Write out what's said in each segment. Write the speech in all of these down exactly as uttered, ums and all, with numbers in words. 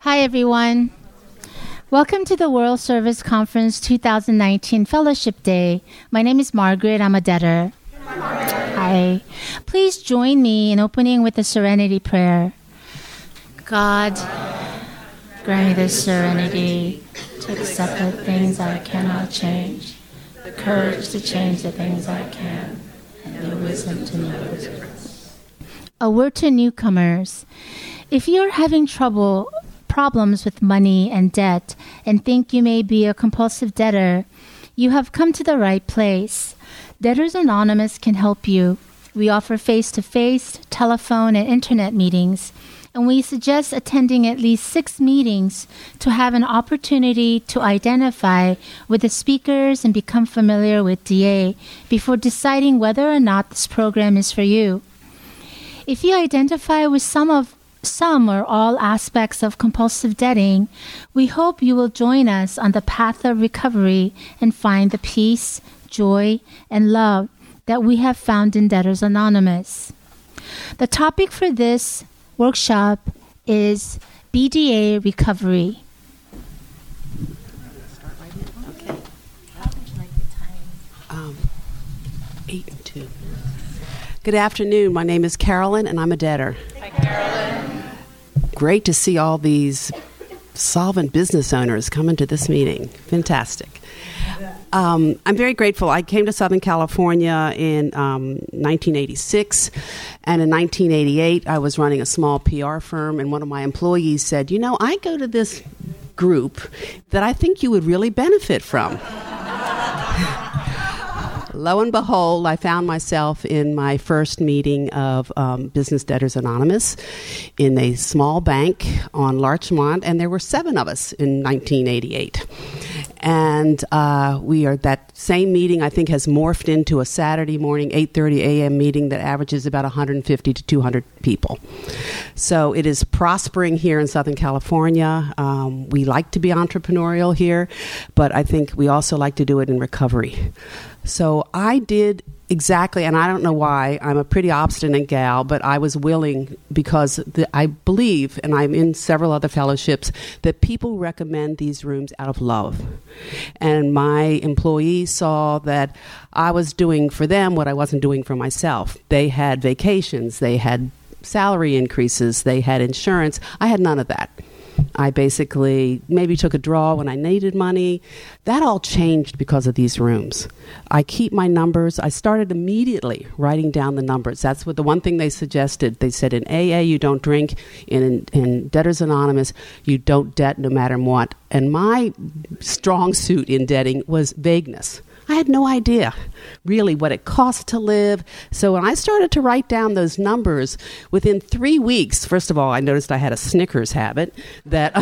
Hi, everyone. Welcome to the World Service Conference twenty nineteen Fellowship Day. My name is Margaret. I'm a debtor. Hi. Please join me in opening with the Serenity Prayer. God, grant me the serenity to accept the things I cannot change, the courage to change the things I can, and the wisdom to know the truth. A word to newcomers. If you're having trouble, problems with money and debt, and think you may be a compulsive debtor, you have come to the right place. Debtors Anonymous can help you. We offer face-to-face, telephone, and internet meetings, and we suggest attending at least six meetings to have an opportunity to identify with the speakers and become familiar with D A before deciding whether or not this program is for you. If you identify with some of some or all aspects of compulsive debting, we hope you will join us on the path of recovery and find the peace, joy, and love that we have found in Debtors Anonymous. The topic for this workshop is B D A recovery. Okay. How would you like the time? Um, eight and two. Good afternoon. My name is Carolyn, and I'm a debtor. Hi, Carolyn. Great to see all these solvent business owners coming to this meeting. Fantastic. Um, I'm very grateful. I came to Southern California in um, nineteen eighty-six, and in nineteen eighty-eight, I was running a small P R firm, and one of my employees said, you know, I go to this group that I think you would really benefit from. Lo and behold, I found myself in my first meeting of um, Business Debtors Anonymous in a small bank on Larchmont, and there were seven of us in nineteen eighty-eight. And uh, we are that same meeting, I think, has morphed into a Saturday morning, eight thirty a.m. meeting that averages about one hundred fifty to two hundred people. So it is prospering here in Southern California. Um, we like to be entrepreneurial here, but I think we also like to do it in recovery. So I did exactly, and I don't know why, I'm a pretty obstinate gal, but I was willing because the, I believe, and I'm in several other fellowships, that people recommend these rooms out of love. And my employees saw that I was doing for them what I wasn't doing for myself. They had vacations, they had salary increases, they had insurance. I had none of that. I basically maybe took a draw when I needed money. That all changed because of these rooms. I keep my numbers. I started immediately writing down the numbers. That's what the one thing they suggested. They said in A A you don't drink, in, in Debtors Anonymous you don't debt no matter what. And my strong suit in debting was vagueness. I had no idea really what it cost to live. So when I started to write down those numbers, within three weeks, first of all, I noticed I had a Snickers habit that,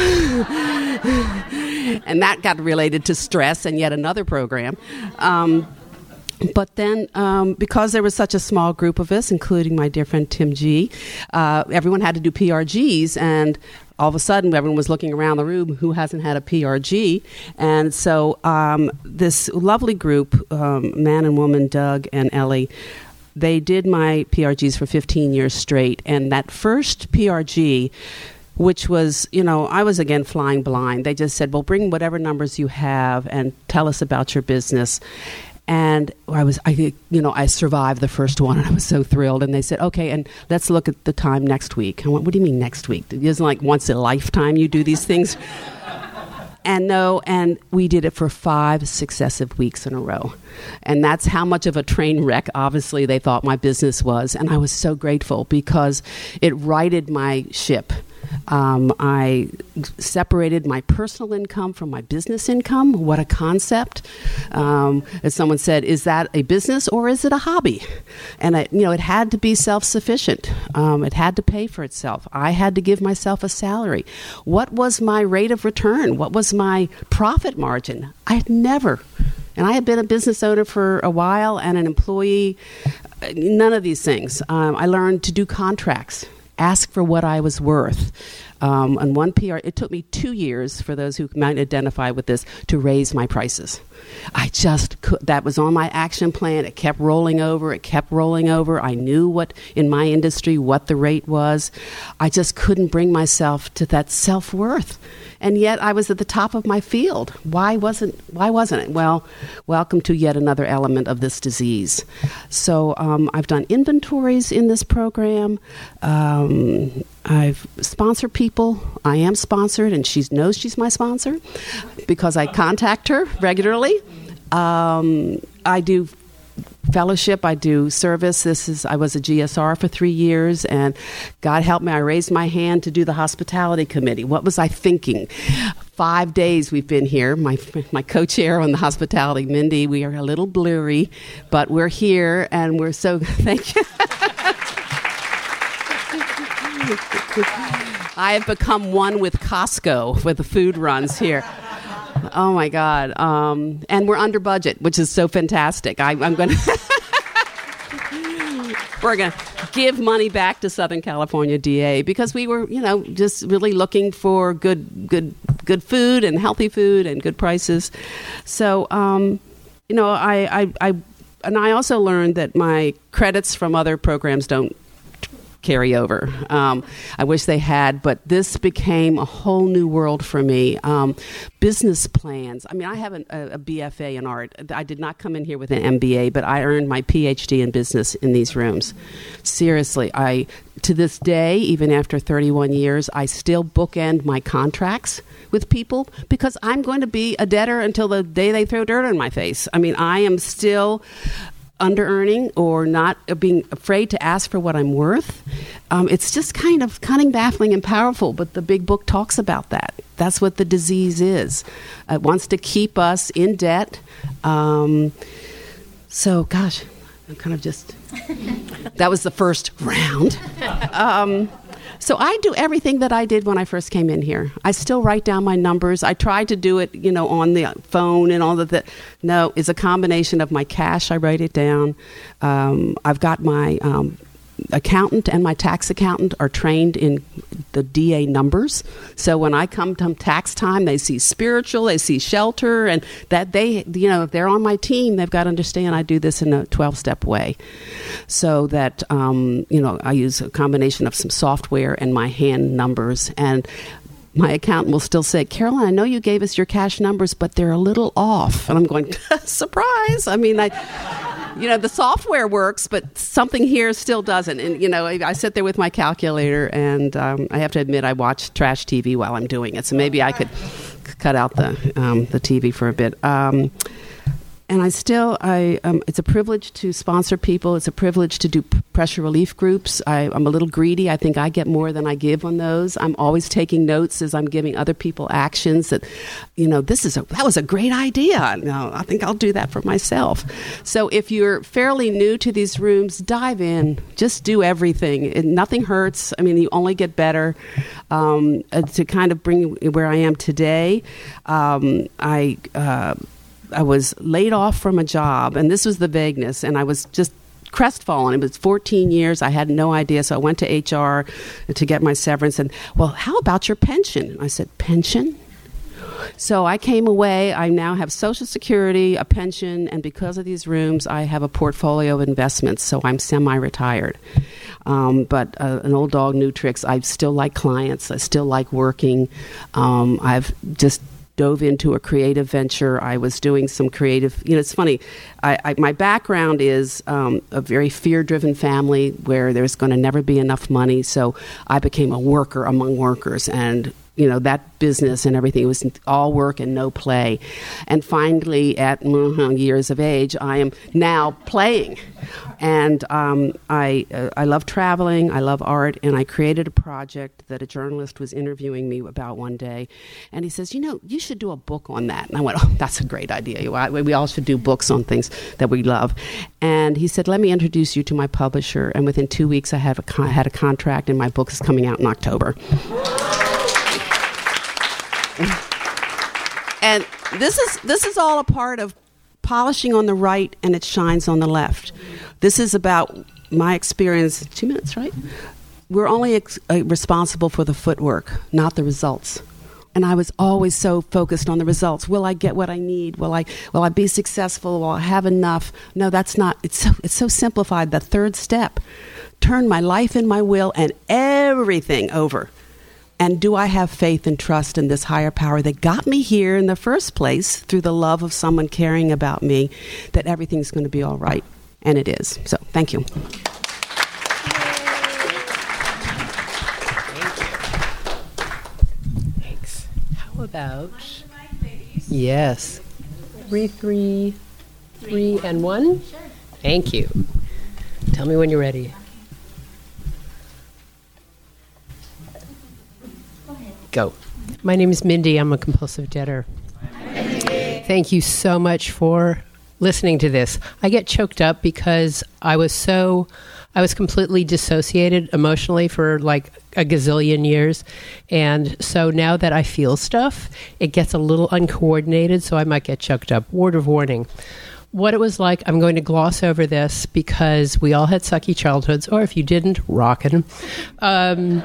and that got related to stress and yet another program. Um, But then, um, because there was such a small group of us, including my dear friend Tim G., uh, everyone had to do P R Gs, and all of a sudden, everyone was looking around the room, who hasn't had a P R G? And so um, this lovely group, um, man and woman, Doug and Ellie, they did my P R Gs for fifteen years straight. And that first P R G, which was, you know, I was, again, flying blind. They just said, well, bring whatever numbers you have and tell us about your business. And I was, I, you know, I survived the first one, and I was so thrilled. And they said, okay, and let's look at the time next week. I went, what do you mean next week? It isn't like once in a lifetime you do these things. And no, and we did it for five successive weeks in a row. And that's how much of a train wreck, obviously, they thought my business was. And I was so grateful because it righted my ship. Um, I separated my personal income from my business income. What a concept. Um, as someone said, is that a business or is it a hobby? And, I, you know, it had to be self-sufficient. Um, it had to pay for itself. I had to give myself a salary. What was my rate of return? What was my profit margin? I had never. And I had been a business owner for a while and an employee. None of these things. Um, I learned to do contracts. Ask for what I was worth. Um, and one P R, it took me two years, for those who might identify with this, to raise my prices. I just could, that was on my action plan. It kept rolling over. It kept rolling over. I knew what, in my industry, what the rate was. I just couldn't bring myself to that self-worth. And yet I was at the top of my field. Why wasn't Why wasn't it? Well, welcome to yet another element of this disease. So um, I've done inventories in this program. Um, I've sponsored people. I am sponsored, and she knows she's my sponsor because I contact her regularly. Um, I do fellowship. I do service. This is I was a G S R for three years, and God help me, I raised my hand to do the hospitality committee. What was I thinking? Five days we've been here. My my co-chair on the hospitality, Mindy, we are a little blurry, but we're here, and we're so thank you. I have become one with Costco with the food runs here. Oh, my God. Um, and we're under budget, which is so fantastic. I, I'm going to... We're going to give money back to Southern California D A because we were, you know, just really looking for good, good, good food and healthy food and good prices. So, um, you know, I, I, I, and I also learned that my credits from other programs don't carry over. Um, I wish they had, but this became a whole new world for me. Um, business plans. I mean, I have an, a, a B F A in art. I did not come in here with an M B A, but I earned my P H D in business in these rooms. Seriously, I to this day, even after thirty-one years, I still bookend my contracts with people because I'm going to be a debtor until the day they throw dirt on my face. I mean, I am still under-earning or not being afraid to ask for what I'm worth. Um, it's just kind of cunning, baffling, and powerful, but the big book talks about that. That's what the disease is. It wants to keep us in debt. Um, so, gosh, I'm kind of just... That was the first round. Um, so I do everything that I did when I first came in here. I still write down my numbers. I tried to do it, you know, on the phone and all of that. No, it's a combination of my cash. I write it down. Um, I've got my um, accountant and my tax accountant are trained in the D A numbers. So when I come to tax time, they see spiritual, they see shelter, and that they, you know, if they're on my team, they've got to understand I do this in a twelve-step way. So that, um, you know, I use a combination of some software and my hand numbers. And my accountant will still say, Carolyn, I know you gave us your cash numbers, but they're a little off. And I'm going, surprise. I mean, I... You know, the software works, but something here still doesn't. And, you know, I, I sit there with my calculator, and um, I have to admit I watch trash T V while I'm doing it. So maybe I could c- cut out the um, the T V for a bit. Um, and I still, I um, it's a privilege to sponsor people. It's a privilege to do p- pressure relief groups. I, I'm a little greedy. I think I get more than I give on those. I'm always taking notes as I'm giving other people actions that, you know, this is a, that was a great idea. No, I think I'll do that for myself. So if you're fairly new to these rooms, dive in. Just do everything. It, nothing hurts. I mean, you only get better. Um, uh, to kind of bring you where I am today, um, I... Uh, I was laid off from a job, and this was the vagueness, and I was just crestfallen. It was fourteen years. I had no idea, so I went to H R to get my severance, and, well, how about your pension? I said, pension? So I came away. I now have Social Security, a pension, and because of these rooms, I have a portfolio of investments, so I'm semi-retired. Um, but uh, an old dog, new tricks. I still like clients. I still like working. Um, I've just dove into a creative venture. I was doing some creative, you know, it's funny. I, I, my background is um, a very fear-driven family where there's going to never be enough money. So I became a worker among workers, and you know, that business and everything, it was all work and no play. And finally, at mm, years of age, I am now playing. And um, I uh, I love traveling, I love art, and I created a project that a journalist was interviewing me about one day. And he says, you know, you should do a book on that. And I went, oh, that's a great idea. We all should do books on things that we love. And he said, let me introduce you to my publisher. And within two weeks, I have a con- had a contract, and my book is coming out in October. And this is this is all a part of polishing on the right, and it shines on the left. This is about my experience. Two minutes, right? we're only ex- uh, responsible for the footwork, not the results. And I was always so focused on the results. Will I get what I need? Will I will I be successful? Will I have enough? No, that's not. It's so it's so simplified. The third step: turn my life and my will and everything over. And do I have faith and trust in this higher power that got me here in the first place through the love of someone caring about me, that everything's going to be all right? And it is. So thank you. About yes, three, three, three, and one. Sure. Thank you. Tell me when you're ready. Go ahead. Go. My name is Mindy. I'm a compulsive debtor. Thank you so much for listening to this. I get choked up because I was so, I was completely dissociated emotionally for like a gazillion years. And so now that I feel stuff, it gets a little uncoordinated, so I might get choked up. Word of warning. What it was like, I'm going to gloss over this because we all had sucky childhoods, or if you didn't, rockin'. Um,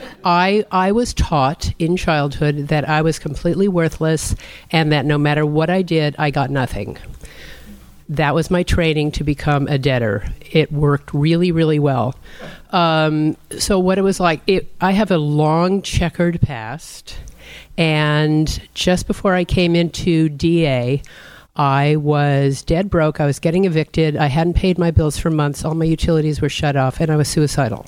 I I was taught in childhood that I was completely worthless and that no matter what I did, I got nothing. That was my training to become a debtor. It worked really, really well. Um, so what it was like, it, I have a long checkered past, and just before I came into D A, I was dead broke. I was getting evicted. I hadn't paid my bills for months. All my utilities were shut off, and I was suicidal.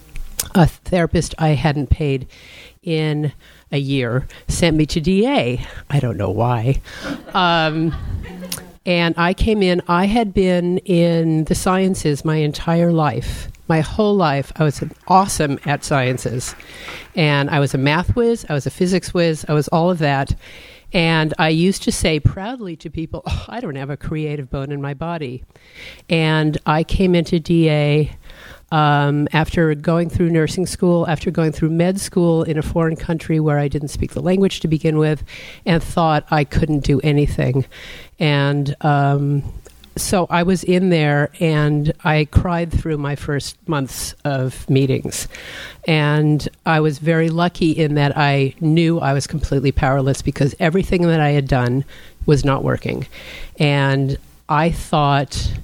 A therapist I hadn't paid in a year sent me to D A. I don't know why. Um, and I came in. I had been in the sciences my entire life. My whole life, I was awesome at sciences. And I was a math whiz. I was a physics whiz. I was all of that. And I used to say proudly to people, oh, I don't have a creative bone in my body. And I came into D A um, after going through nursing school, after going through med school in a foreign country where I didn't speak the language to begin with, and thought I couldn't do anything. And um, so I was in there, and I cried through my first months of meetings. And I was very lucky in that I knew I was completely powerless because everything that I had done was not working. And I thought,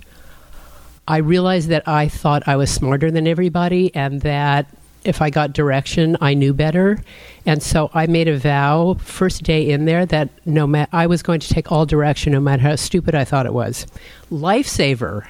I realized that I thought I was smarter than everybody, and that if I got direction, I knew better. And so I made a vow first day in there that no ma- I was going to take all direction, no matter how stupid I thought it was. Lifesaver.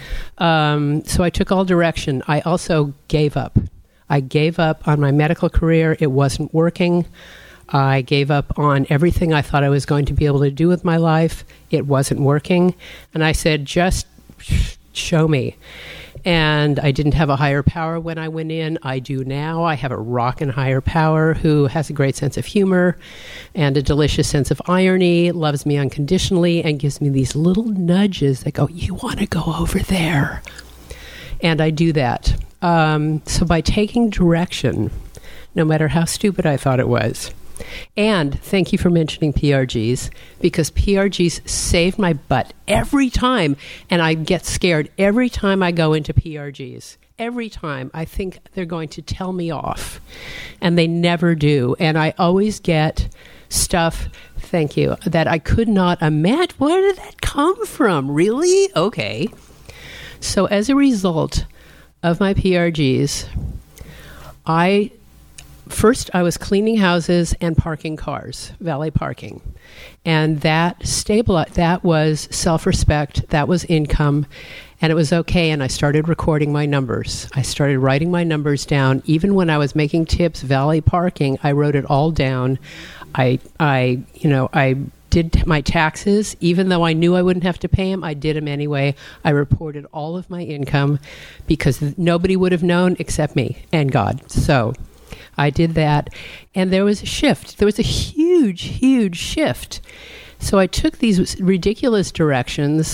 Um, so I took all direction. I also gave up. I gave up on my medical career. It wasn't working. I gave up on everything I thought I was going to be able to do with my life. It wasn't working. And I said, just show me. And I didn't have a higher power when I went in. I do now. I have a rockin' higher power who has a great sense of humor and a delicious sense of irony, loves me unconditionally, and gives me these little nudges that go, you want to go over there. And I do that. Um, so by taking direction, no matter how stupid I thought it was. And thank you for mentioning P R Gs, because P R Gs save my butt every time, and I get scared every time I go into P R Gs. Every time I think they're going to tell me off, and they never do. And I always get stuff, thank you, that I could not imagine. Where did that come from? Really? Okay. So as a result of my P R Gs, I... First, I was cleaning houses and parking cars, valet parking. And that stabilized, that was self-respect, that was income, and it was okay. And I started recording my numbers. I started writing my numbers down. Even when I was making tips, valet parking, I wrote it all down. I, I, you know, I did my taxes. Even though I knew I wouldn't have to pay them, I did them anyway. I reported all of my income because nobody would have known except me and God. So I did that, and there was a shift. There was a huge, huge shift. So I took these ridiculous directions.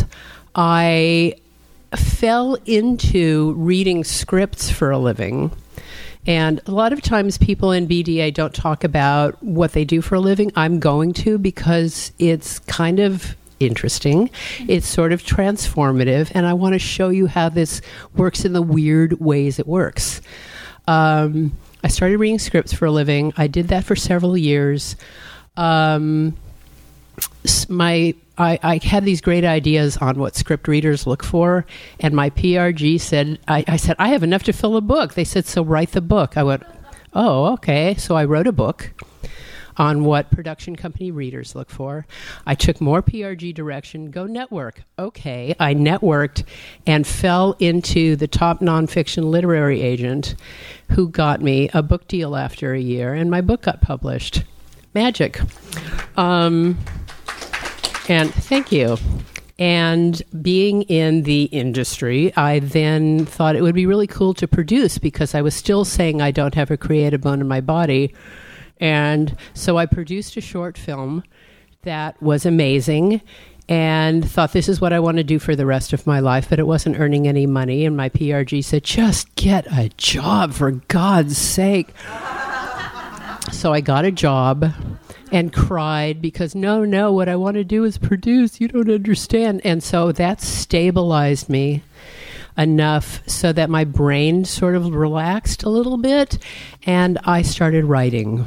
I fell into reading scripts for a living. And a lot of times people in B D A don't talk about what they do for a living. I'm going to, because it's kind of interesting. It's sort of transformative, and I want to show you how this works in the weird ways it works. Um, I started reading scripts for a living. I did that for several years. Um, my I, I had these great ideas on what script readers look for, and my P R G said, I, I said, I have enough to fill a book. They said, so write the book. I went, oh, okay. So I wrote a book on what production company readers look for. I took more P R G direction, go network. Okay, I networked and fell into the top nonfiction literary agent who got me a book deal after a year, and my book got published. Magic. Um, and thank you. And being in the industry, I then thought it would be really cool to produce, because I was still saying I don't have a creative bone in my body. And so I produced a short film that was amazing and thought, this is what I want to do for the rest of my life, but it wasn't earning any money. And my P R G said, just get a job, for God's sake. So I got a job and cried because, no, no, what I want to do is produce. You don't understand. And so that stabilized me enough so that my brain sort of relaxed a little bit, and I started writing.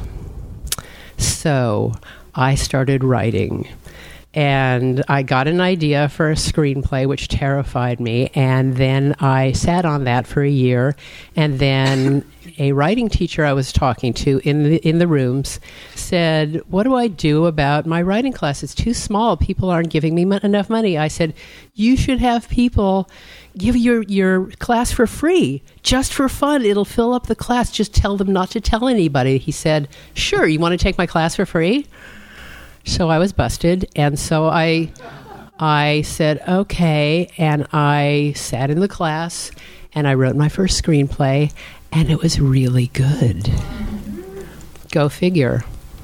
So I started writing, and I got an idea for a screenplay, which terrified me, and then I sat on that for a year, and then a writing teacher I was talking to in the in the rooms said, what do I do about my writing class? It's too small. People aren't giving me m- enough money. I said, you should have people give your, your class for free, just for fun. It'll fill up the class. Just tell them not to tell anybody. He said, sure, you want to take my class for free? So I was busted. And so I, I said, okay. And I sat in the class and I wrote my first screenplay, and it was really good. Go figure.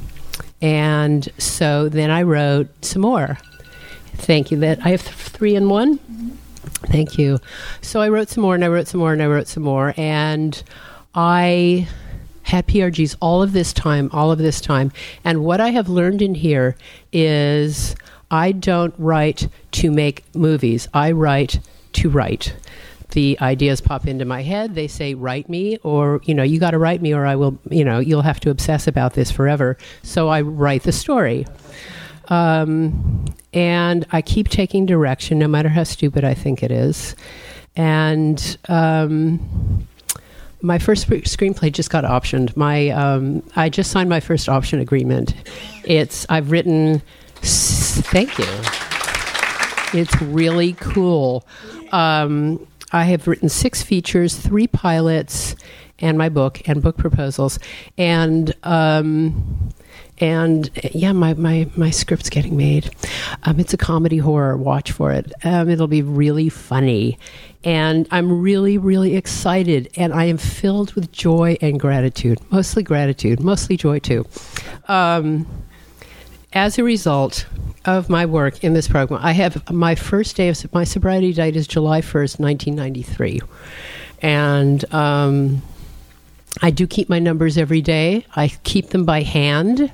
And so then I wrote some more. Thank you. That I have th- three in one. Thank you. So I wrote some more, and I wrote some more, and I wrote some more, and I had P R Gs all of this time, all of this time. And what I have learned in here is I don't write to make movies. I write to write. The ideas pop into my head. They say, write me, or, you know, you got to write me, or I will, you know, you'll have to obsess about this forever. So I write the story. Um, and I keep taking direction, no matter how stupid I think it is. And um, my first sp- screenplay just got optioned. My um, I just signed my first option agreement. It's I've written. S- thank you. It's really cool. Um, I have written six features, three pilots, and my book, and book proposals, and. Um, And yeah, my, my, my script's getting made. Um, it's a comedy horror. Watch for it. Um, it'll be really funny. And I'm really, really excited. And I am filled with joy and gratitude. Mostly gratitude. Mostly joy, too. Um, as a result of my work in this program, I have my first day of my sobriety date is July first, nineteen ninety-three. And um, I do keep my numbers every day. I keep them by hand.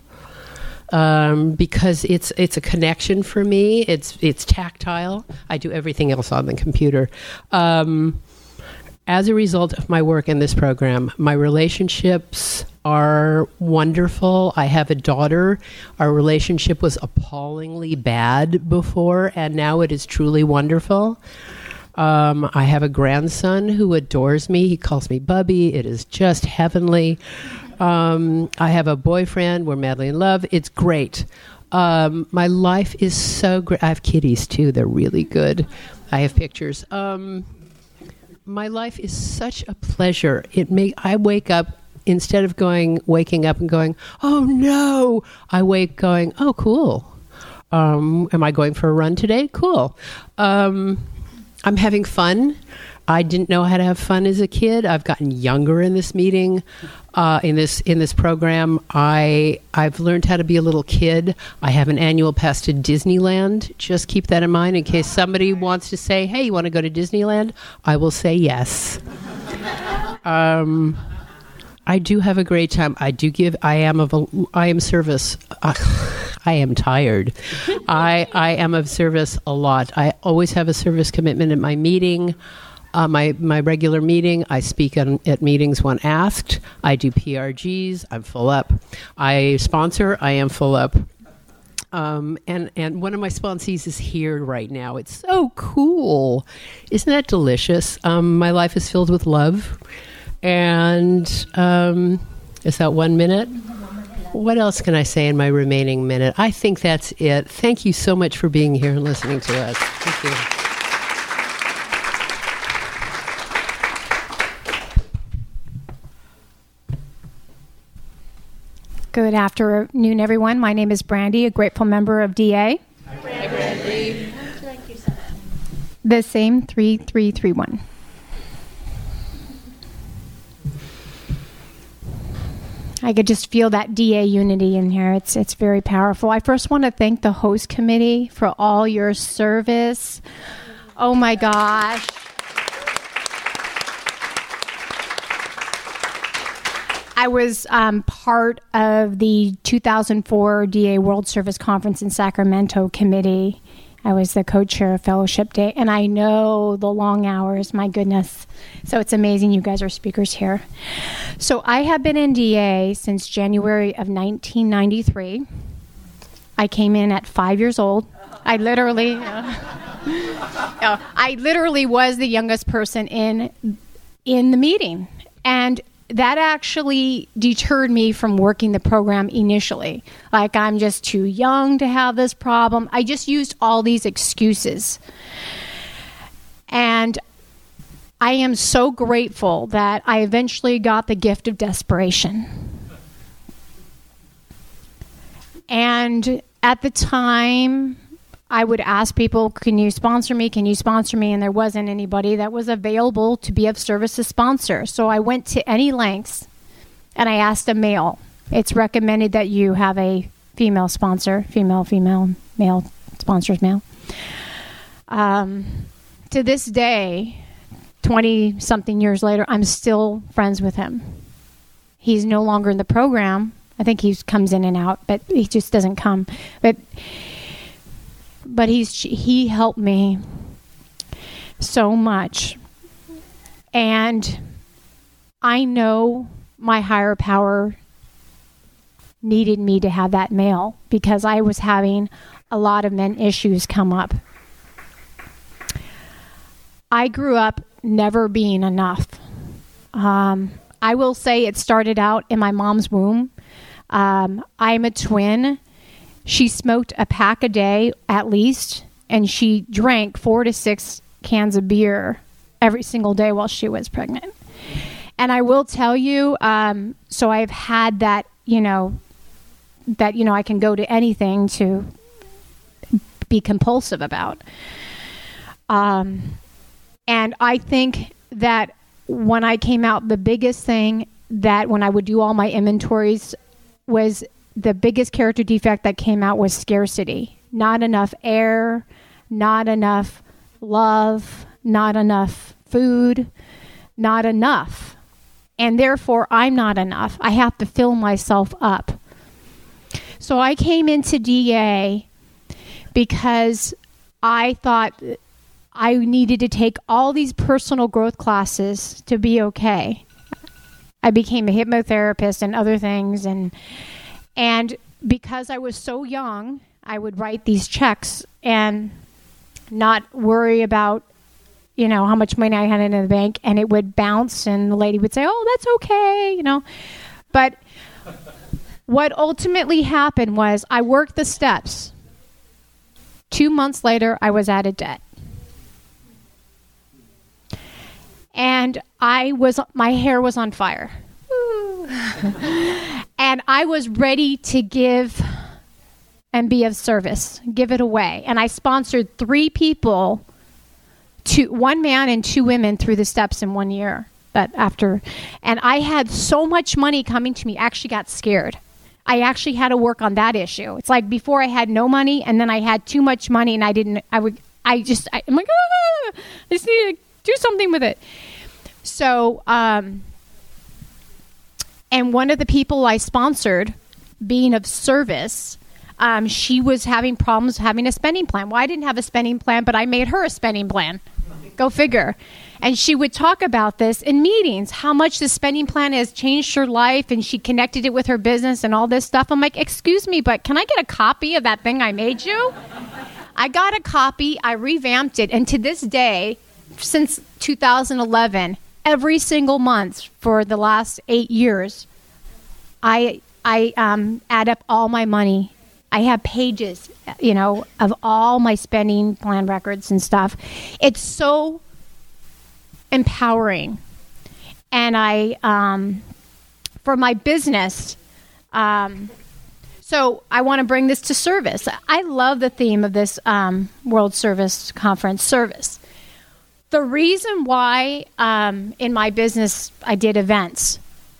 Um, because it's it's a connection for me. It's it's tactile. I do everything else on the computer. Um, as a result of my work in this program, my relationships are wonderful. I have a daughter. Our relationship was appallingly bad before, and now it is truly wonderful. Um, I have a grandson who adores me. He calls me Bubby. It is just heavenly. Um, I have a boyfriend. We're madly in love. It's great. Um, my life is so great. I have kitties, too. They're really good. I have pictures. Um, my life is such a pleasure. It may, I wake up, instead of going, waking up and going, oh, no, I wake going, oh, cool. Um, am I going for a run today? Cool. Um, I'm having fun. I didn't know how to have fun as a kid. I've gotten younger in this meeting, uh, in this in this program. I I've learned how to be a little kid. I have an annual pass to Disneyland. Just keep that in mind in case somebody wants to say, "Hey, you want to go to Disneyland?" I will say yes. um, I do have a great time. I do give. I am of. A, I am service. Uh, I am tired. I I am of service a lot. I always have a service commitment at my meeting. Uh, my, my regular meeting, I speak on, at meetings when asked. I do P R Gs. I'm full up. I sponsor. I am full up. Um, and, and one of my sponsees is here right now. It's so cool. Isn't that delicious? Um, my life is filled with love. And um, is that one minute? What else can I say in my remaining minute? I think that's it. Thank you so much for being here and listening to us. Thank you. Good afternoon, everyone. My name is Brandy, a grateful member of D A. Hi, Brandy. How would you like yourself? The same, three three three one. I could just feel that D A unity in here. It's it's very powerful. I first want to thank the host committee for all your service. Oh my gosh. I was um, part of the two thousand four D A World Service Conference in Sacramento committee. I was the co-chair of Fellowship Day, and I know the long hours, my goodness. So it's amazing you guys are speakers here. So I have been in D A since January of nineteen ninety-three. I came in at five years old. I literally, uh, uh, I literally was the youngest person in in the meeting, and that actually deterred me from working the program initially. Like, I'm just too young to have this problem. I just used all these excuses. And I am so grateful that I eventually got the gift of desperation. And at the time, I would ask people, can you sponsor me? Can you sponsor me? And there wasn't anybody that was available to be of service to sponsor. So I went to any lengths and I asked a male. It's recommended that you have a female sponsor, female, female, male, sponsors male. Um, to this day, twenty something years later, I'm still friends with him. He's no longer in the program. I think he comes in and out, but he just doesn't come. But But he's he helped me so much. And I know my higher power needed me to have that male because I was having a lot of men issues come up. I grew up never being enough. Um, I will say it started out in my mom's womb. Um, I'm a twin. She smoked a pack a day at least, and she drank four to six cans of beer every single day while she was pregnant. And I will tell you, um, so I've had that, you know, that, you know, I can go to anything to be compulsive about. Um, and I think that when I came out, the biggest thing that when I would do all my inventories was the biggest character defect that came out was scarcity. Not enough air, not enough love, not enough food, not enough. And therefore, I'm not enough. I have to fill myself up. So I came into D A because I thought I needed to take all these personal growth classes to be okay. I became a hypnotherapist and other things, and And because I was so young, I would write these checks and not worry about, you know, how much money I had in the bank, and it would bounce and the lady would say, oh, that's okay, you know. But what ultimately happened was I worked the steps. Two months later, I was out of debt. And I was, my hair was on fire. And I was ready to give and be of service, give it away. And I sponsored three people, two, one man and two women through the steps in one year. That after, and I had so much money coming to me, I actually got scared. I actually had to work on that issue. It's like before I had no money, and then I had too much money, and I didn't, I would, I just, I, I'm like, ah, I just need to do something with it. So, um, and one of the people I sponsored, being of service, um, she was having problems having a spending plan. Well, I didn't have a spending plan, but I made her a spending plan. Go figure. And she would talk about this in meetings, how much the spending plan has changed her life, and she connected it with her business and all this stuff. I'm like, excuse me, but can I get a copy of that thing I made you? I got a copy, I revamped it, and to this day, since two thousand eleven, every single month for the last eight years, I I um, add up all my money. I have pages, you know, of all my spending plan records and stuff. It's so empowering. And I, um, for my business, um, so I want to bring this to service. I love the theme of this um, World Service Conference, service. The reason why um, in my business I did events,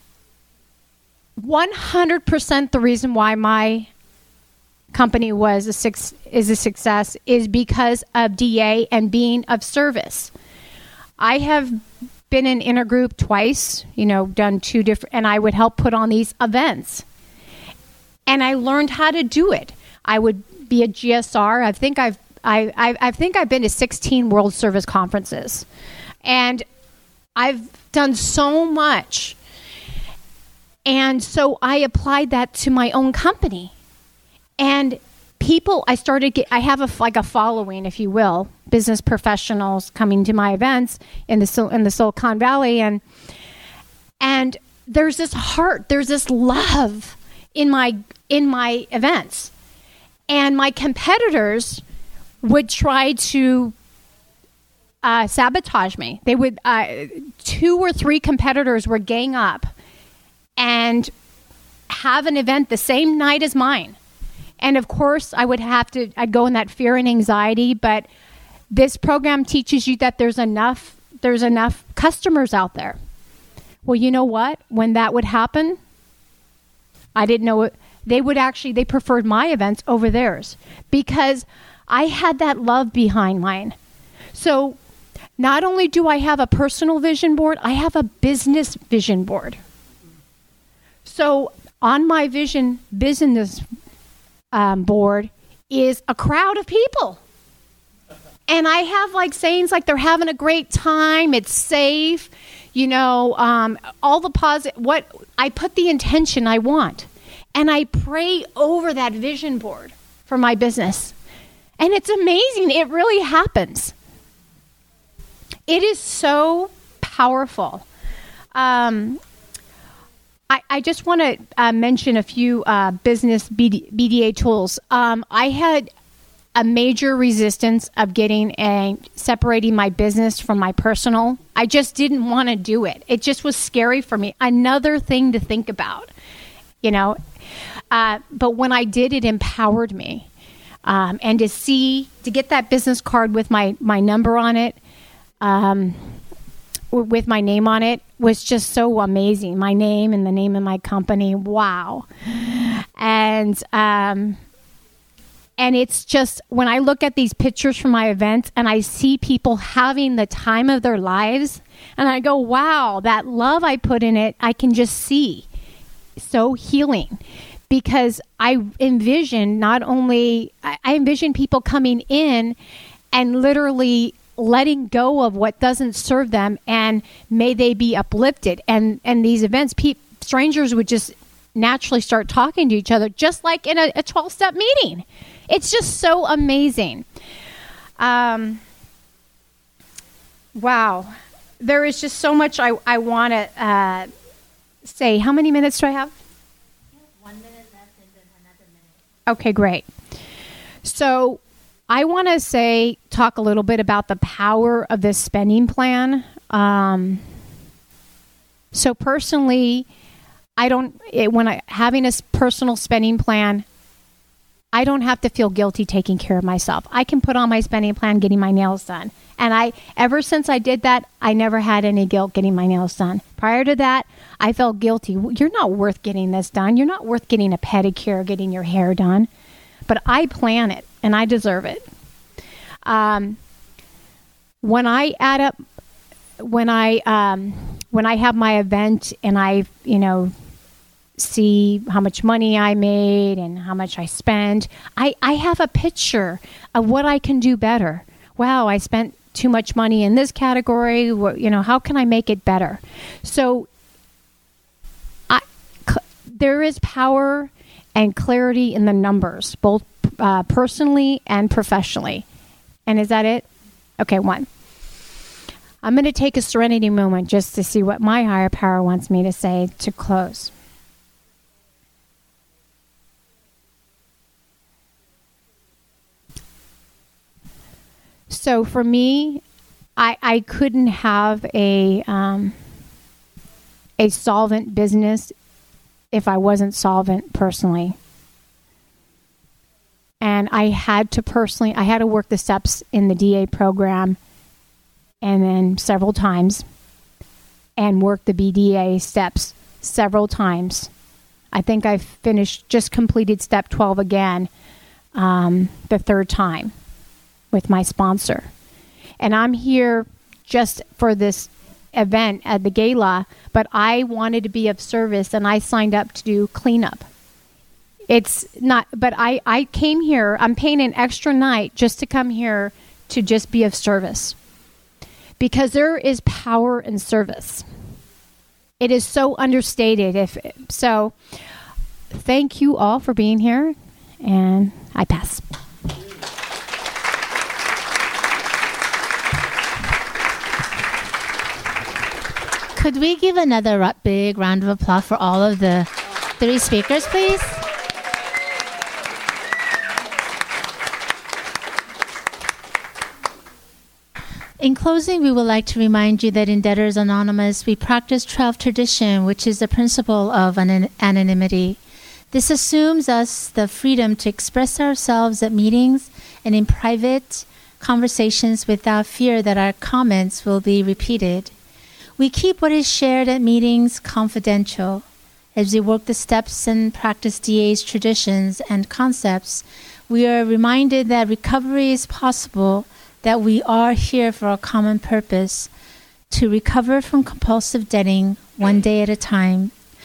one hundred percent the reason why my company was a six, is a success is because of D A and being of service. I have been in intergroup twice, you know, done two different, and I would help put on these events. And I learned how to do it. I would be a G S R. I think I've I I, I think I've been to sixteen World Service Conferences, and I've done so much. And so I applied that to my own company. And people, I started, get, I have a, like a following, if you will, business professionals coming to my events in the in the Silicon Valley. And, and there's this heart, there's this love in my, in my events. And my competitors would try to uh, sabotage me. They would, uh, two or three competitors would gang up and have an event the same night as mine. And of course, I would have to, I'd go in that fear and anxiety, but this program teaches you that there's enough, there's enough customers out there. Well, you know what? When that would happen, I didn't know it. They would actually, they preferred my events over theirs because I had that love behind mine. So not only do I have a personal vision board, I have a business vision board. So on my vision business um, board is a crowd of people. And I have like sayings like they're having a great time, it's safe, you know, um, all the positive, what I put the intention I want. And I pray over that vision board for my business. And it's amazing. It really happens. It is so powerful. Um, I, I just want to uh, mention a few uh, business B D, B D A tools. Um, I had a major resistance of getting a separating my business from my personal. I just didn't want to do it. It just was scary for me. Another thing to think about, you know. Uh, but when I did, it empowered me. Um, and to see, to get that business card with my, my number on it, um, with my name on it, was just so amazing. My name and the name of my company. Wow. And, um, and it's just, when I look at these pictures from my events and I see people having the time of their lives, and I go, wow, that love I put in it, I can just see. So healing. Because I envision not only, I envision people coming in and literally letting go of what doesn't serve them, and may they be uplifted. And, and these events, pe- strangers would just naturally start talking to each other, just like in a, a twelve-step meeting. It's just so amazing. Um, wow. There is just so much I, I want to uh, say. How many minutes do I have? One minute left and then another minute. Okay, great. So I want to say, talk a little bit about the power of this spending plan. Um, so personally, I don't, it, when I, having a s- personal spending plan, I don't have to feel guilty taking care of myself. I can put on my spending plan, getting my nails done. And I, ever since I did that, I never had any guilt getting my nails done. Prior to that, I felt guilty. You're not worth getting this done. You're not worth getting a pedicure, getting your hair done. But I plan it, and I deserve it. Um, when I add up, when I um, when I have my event, and I, you know, see how much money I made and how much I spend, I, I have a picture of what I can do better. Wow, I spent too much money in this category. What, you know, how can I make it better? So I, c- there is power and clarity in the numbers, both uh, personally and professionally. And is that it? Okay, one. I'm going to take a serenity moment just to see what my higher power wants me to say to close. So for me, I, I couldn't have a um, a solvent business if I wasn't solvent personally. And I had to personally, I had to work the steps in the D A program and then several times and work the B D A steps several times. I think I finished, just completed step twelve again um, the third time with my sponsor. And I'm here just for this event at the gala, but I wanted to be of service and I signed up to do cleanup. It's not, but I, I came here, I'm paying an extra night just to come here to just be of service. Because there is power in service. It is so understated. If so, thank you all for being here, and I pass. Could we give another ru- big round of applause for all of the three speakers, please? In closing, we would like to remind you that in Debtors Anonymous, we practice twelve tradition, which is the principle of an- anonymity. This assumes us the freedom to express ourselves at meetings and in private conversations without fear that our comments will be repeated. We keep what is shared at meetings confidential. As we work the steps and practice D A's traditions and concepts, we are reminded that recovery is possible, that we are here for a common purpose, to recover from compulsive debting one day at a time.